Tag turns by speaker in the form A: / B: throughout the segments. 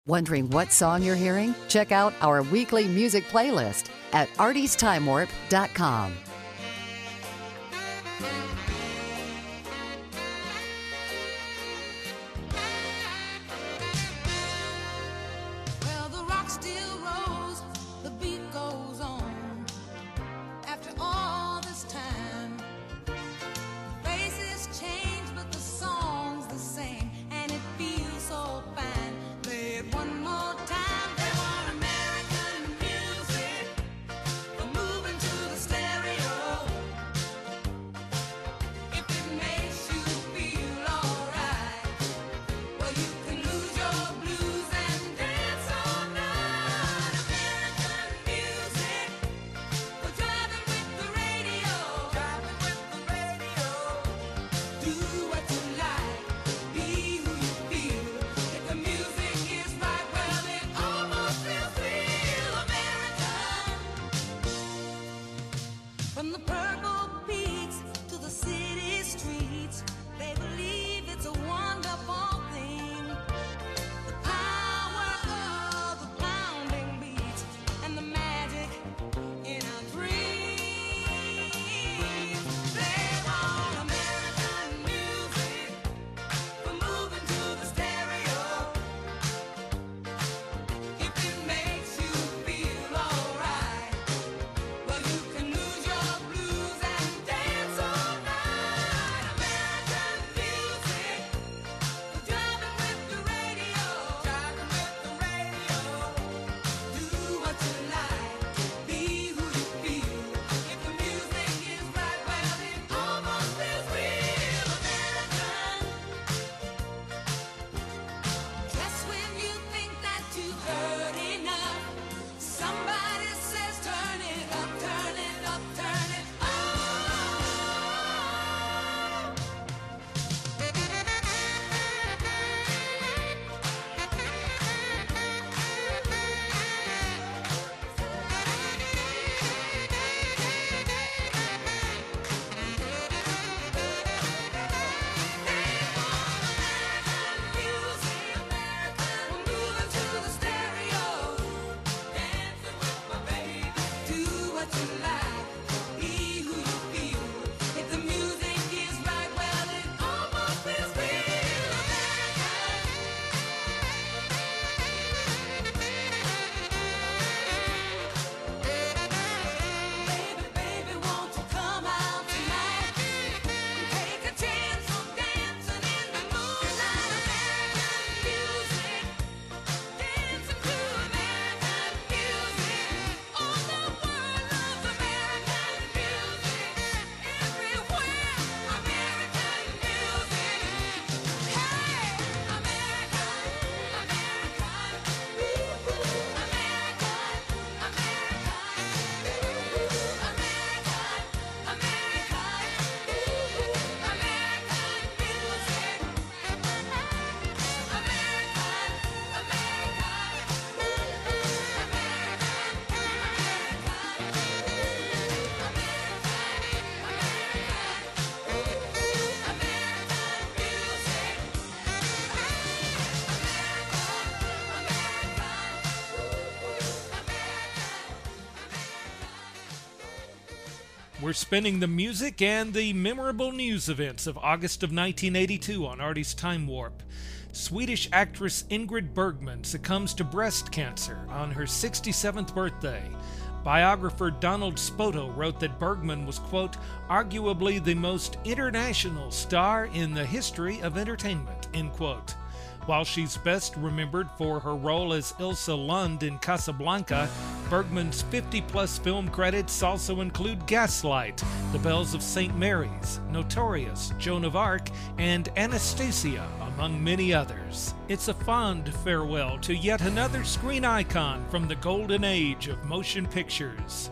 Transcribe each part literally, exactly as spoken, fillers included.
A: Wondering what song you're hearing? Check out our weekly music playlist at arties time warp dot com.
B: Well, the rock still rolls, the beat goes on. After all this time, faces change, but the song's the same, and it feels so fine. Play it one more time. They want American music. We're moving to the stereo. If it makes you feel alright, well, you can lose your blues and dance all night. American music. We're driving with the radio. Driving with the radio. Do what you like. Be who you feel. If the music is right, well, it almost feels real. American. From the purple peaks to the city streets, they believe it's a wonderful thing. The power of the pounding beats and the magic in our dreams. They want American music. We're moving to the stereo. If it makes you feel alright, well, you can lose your blues and dance all night. American music. We're driving with the radio. Driving with the radio. Do what you like. Be who you feel. If the music is right, well, it almost feels real. American. Just when you think that you've heard enough, somebody says turn it up, turn it up, turn it up.
C: We're spinning the music and the memorable news events of August of nineteen eighty-two on Artie's Time Warp. Swedish actress Ingrid Bergman succumbs to breast cancer on her sixty-seventh birthday. Biographer Donald Spoto wrote that Bergman was, quote, arguably the most international star in the history of entertainment, end quote. While she's best remembered for her role as Ilsa Lund in Casablanca, Bergman's fifty-plus film credits also include Gaslight, The Bells of Saint Mary's, Notorious, Joan of Arc, and Anastasia, among many others. It's a fond farewell to yet another screen icon from the golden age of motion pictures.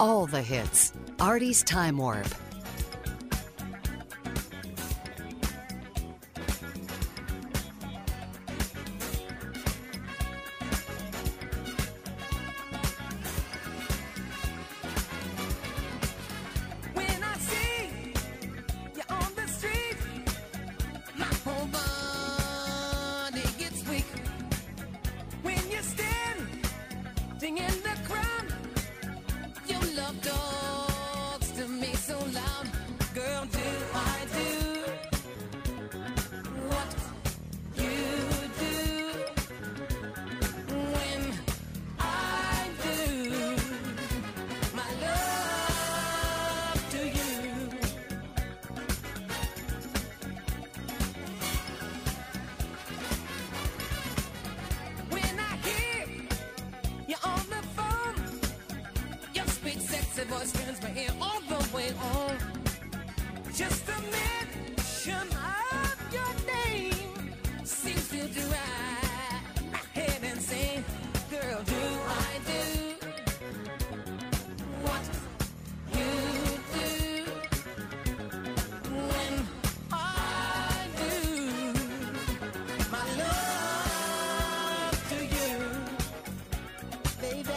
A: all the hits. Artie's Time Warp.
B: When I see you on the street, my whole body gets weak. When you stand in the crowd, your love talks to me so loud. Girl, do I do what you do when I do my love to you? When I hear you on the phone, your sweet, sexy voice turns my ear all the way on. Just a mention of your name seems to drive my head insane. Girl, do I do what you do when I do my love to you, baby?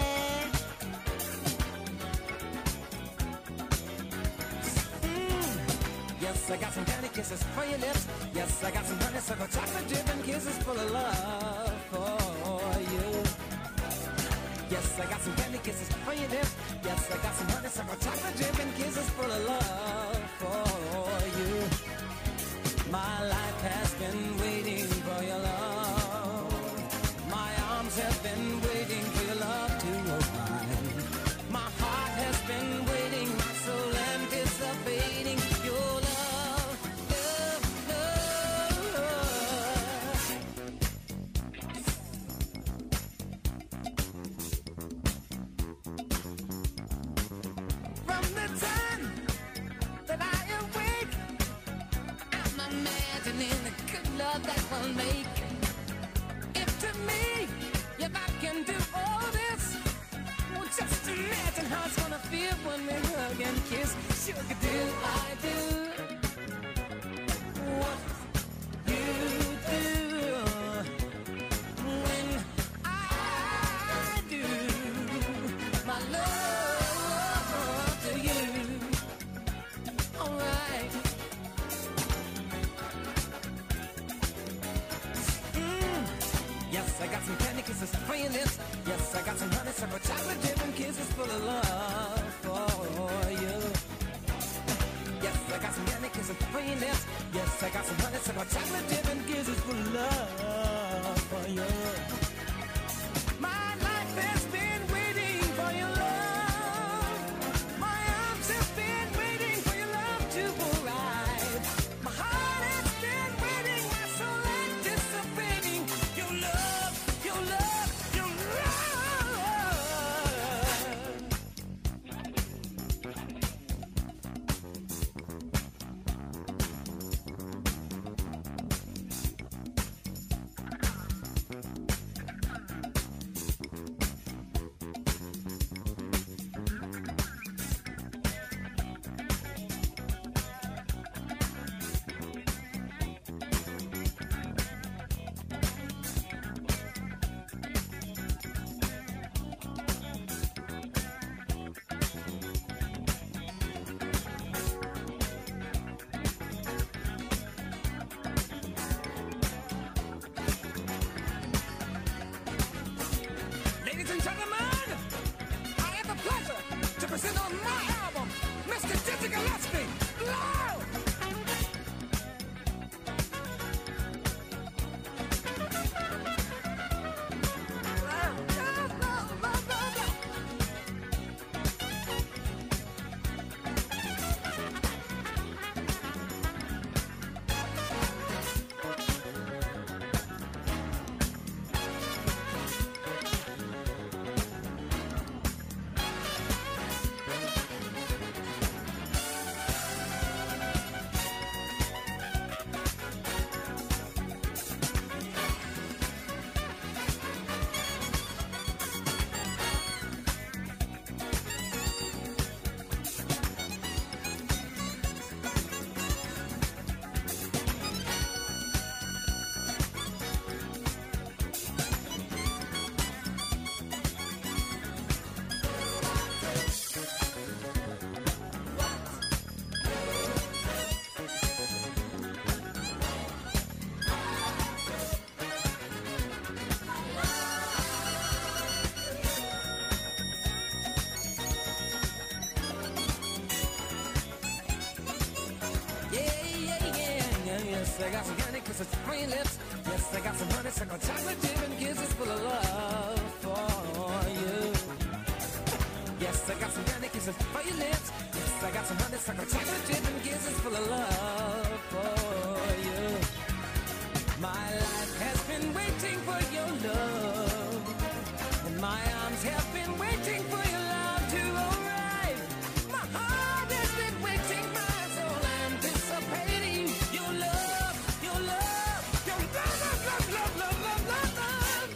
B: Yes, I got some candy kisses for your lips. Yes, I got some honeysuckle chocolate dripping kisses full of love for you. Yes, I got some candy kisses for your lips. Yes, I got some honeysuckle chocolate dripping kisses full of love for you. My life has been waiting for your love. My arms have been waiting for your love to arrive. My heart has been waiting, my soul anticipating your love, love, love. From the time that I awake, I'm imagining the good love that we'll make. If to me, if I can do all this, well, just imagine how it's gonna feel when we hug and kiss. Sugar, do I do what you do when I do my love to you? Alright. Mm. Yes, I got some candy kisses for your lips. Yes, I got some honeysuckle chocolate dripping kisses full of love for you. Yes, I got some candy kisses for your lips. Yes, I got some honeysuckle chocolate dripping kisses full of love for you. My life has been waiting for your love. My arms have been waiting for your love to arrive. My heart has been waiting, my soul anticipating your love, your love, your love. Ladies and gentlemen, I have the pleasure to present on my album, Mister Dizzy Gillespie. Loud! Yes, I got some candy kisses for your lips. Yes, I got some honeysuckle chocolate dip and kisses full of love for you. Yes, I got some candy kisses for your lips. Yes, I got some honeysuckle chocolate dip and kisses full of love for you. My life has been waiting for your love, and my arms have been waiting for your love to arrive. My heart has been waiting, my soul anticipating your love, your love, your love, love, love, love, love, love, love.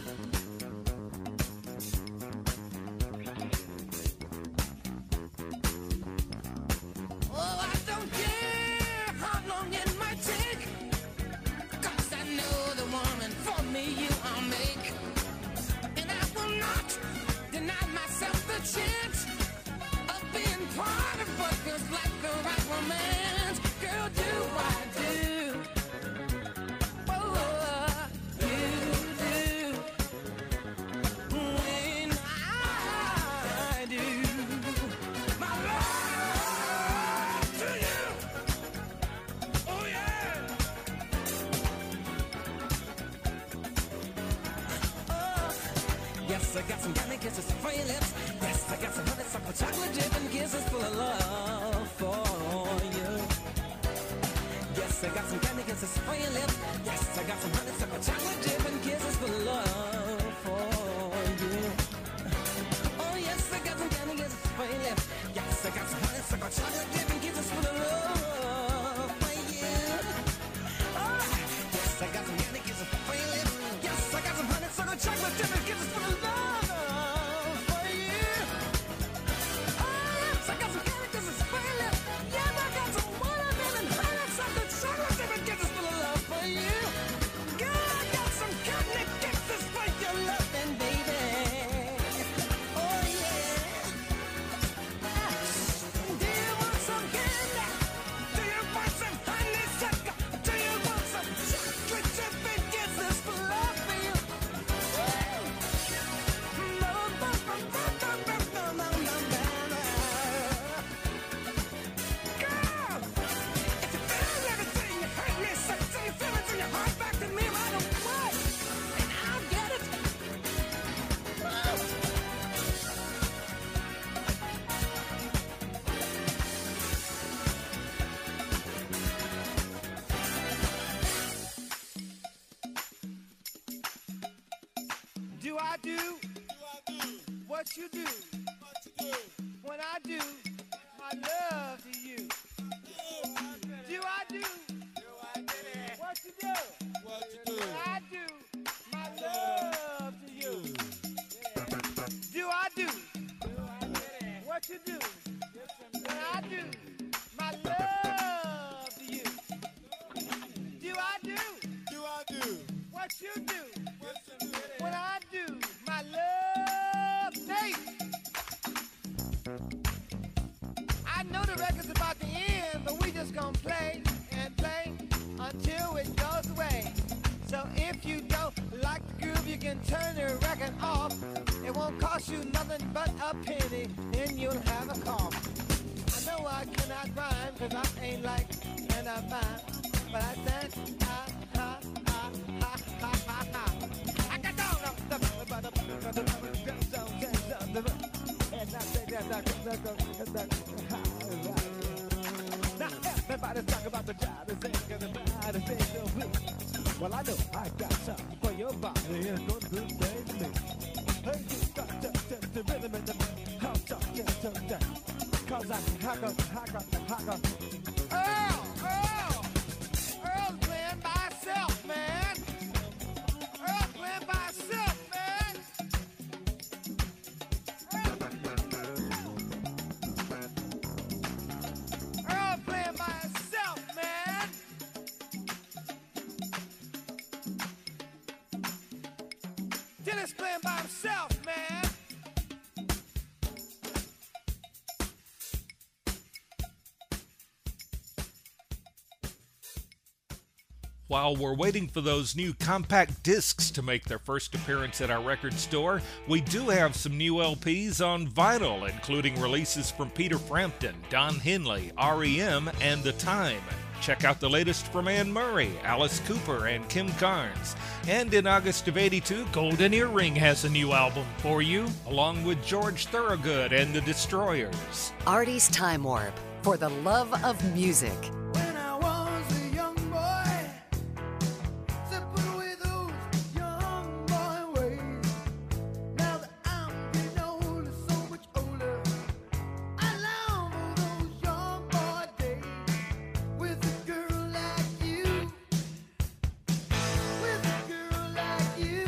B: Oh, I don't care how long it might take, 'cause I know the woman for me you I'll make. And I will not deny myself the chance of being part of what feels like the right romance. Girl, do I do? Oh, you do. When I do my love to you. Oh, yeah. Yes, I got some candy kisses for your lips. Yes, I got some honeysuckle chocolate dip and kisses full of love for you. Yes, I got some candy kisses for your lips. Yes, I got some honeysuckle chocolate dip and kisses full of love for you. Oh, yes, I got some candy kisses for your lips. Yes, I got some honeysuckle chocolate dip and kisses full of love for you. Oh, yes, I got some candy kisses for your lips. Yes, I got some honeysuckle chocolate dip and kisses full of love for you. Oh, yes, I got some candy kisses for your lips. Yes, I got some watermelon honeysuckle chocolate dip and kisses full of love for you. Girl, I got some candy kisses for your loving, baby. Oh, yeah. Do you want some candy? Do you want some honeysuckle? Do you want some chocolate chip and kisses for love for you? No, no, no, no, no, no, no, no, no, no. Girl, if you feel everything, you hurt me, so till you feel it in your heart back to me right away, and I'll get it. Woo. Do I do what you do when I do my love to you? Do I do what you do when I do my love to you? Do I do what you do when I do my love to you? Do I do what you do when I do my love? Nate, I know the record's about to end, but we just gonna play and play until it goes away. So if you don't like the groove, you can turn the record off. It won't cost you nothing but a penny, and you'll have a cough. I know I cannot rhyme, 'cause I ain't like and I'm mine, but I said, ha, ha, ha, ha, ha, ha, ha. I got down, and I say that, now everybody's talking about the job, they think everybody thinks they're weak. Well, I know I got something for your body, and it's gonna do things to me. Hey, you got to, to, the rhythm in the house, talking to that. 'Cause I can hack up, hack up, hack up. Earl, Earl, Earl's playing by himself, man. Earl's playing by himself, man. Earl playing by himself, man. Dennis playing by himself, man.
C: While we're waiting for those new compact discs to make their first appearance at our record store, we do have some new L Ps on vinyl, including releases from Peter Frampton, Don Henley, R E M, and The Time. Check out the latest from Anne Murray, Alice Cooper, and Kim Carnes. And in August of eighty-two, Golden Earring has a new album for you, along with George Thorogood and the Destroyers.
A: Artie's Time Warp, for the love of music.
B: When I was a young boy, sipping with those young boy ways. Now that I'm getting older, so much older, I long for those young boy days with a girl like you, with a girl like you.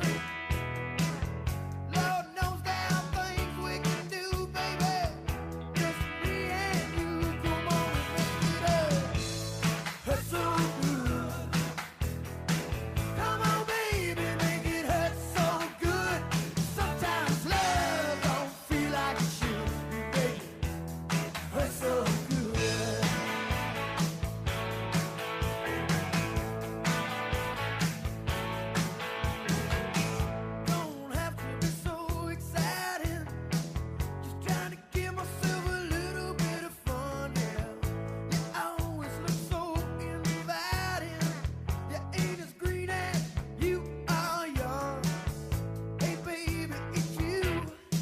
B: Lord knows there are things we can do, baby. Just me and you, come on and make it up. Hurt so good. Come on, baby, make it hurt so good. Sometimes love don't feel like it should, baby. Hurt so good. Don't have to be so exciting. Just trying to give myself a little bit of fun, yeah. You always look so inviting. You ain't as green as you are young. Hey, baby, it's you.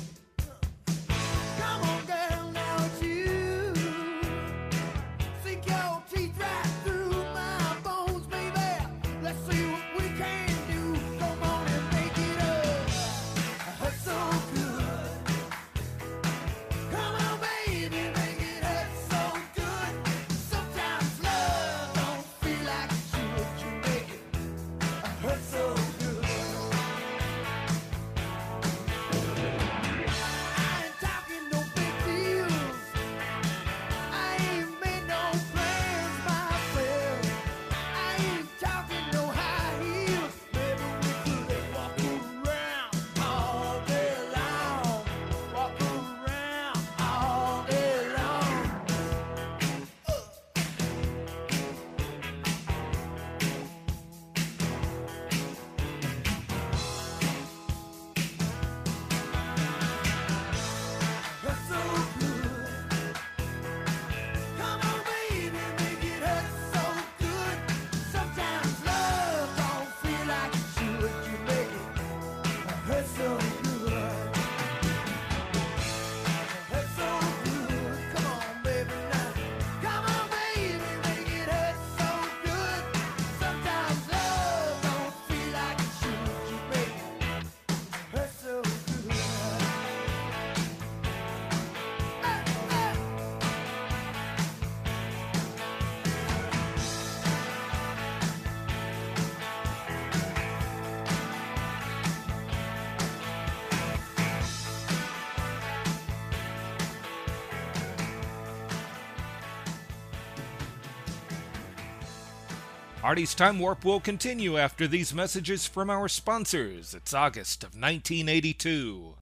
B: Come on, girl, now it's you. Sink your teeth right through my bones, baby. Let's see what we can do. Come on and make it up. Hurt so good. Come on, baby, make it hurt so good. Sometimes love don't feel like it should. You make it hurt so good. I ain't talking no big deals. I ain't made no plans myself. I ain't talking no high heels. Maybe we could walk around all day long. Walk around all day long. Hurt so good. Come on, baby, make it hurt so good. Sometimes love don't feel like it should. You make it hurt so good. Hurt so good. Come on, baby, now. Come on, baby, make it hurt so good. Sometimes love don't feel like it should. You make it hurt so good.
C: Artie's Time Warp will continue after these messages from our sponsors. It's August of nineteen eighty-two.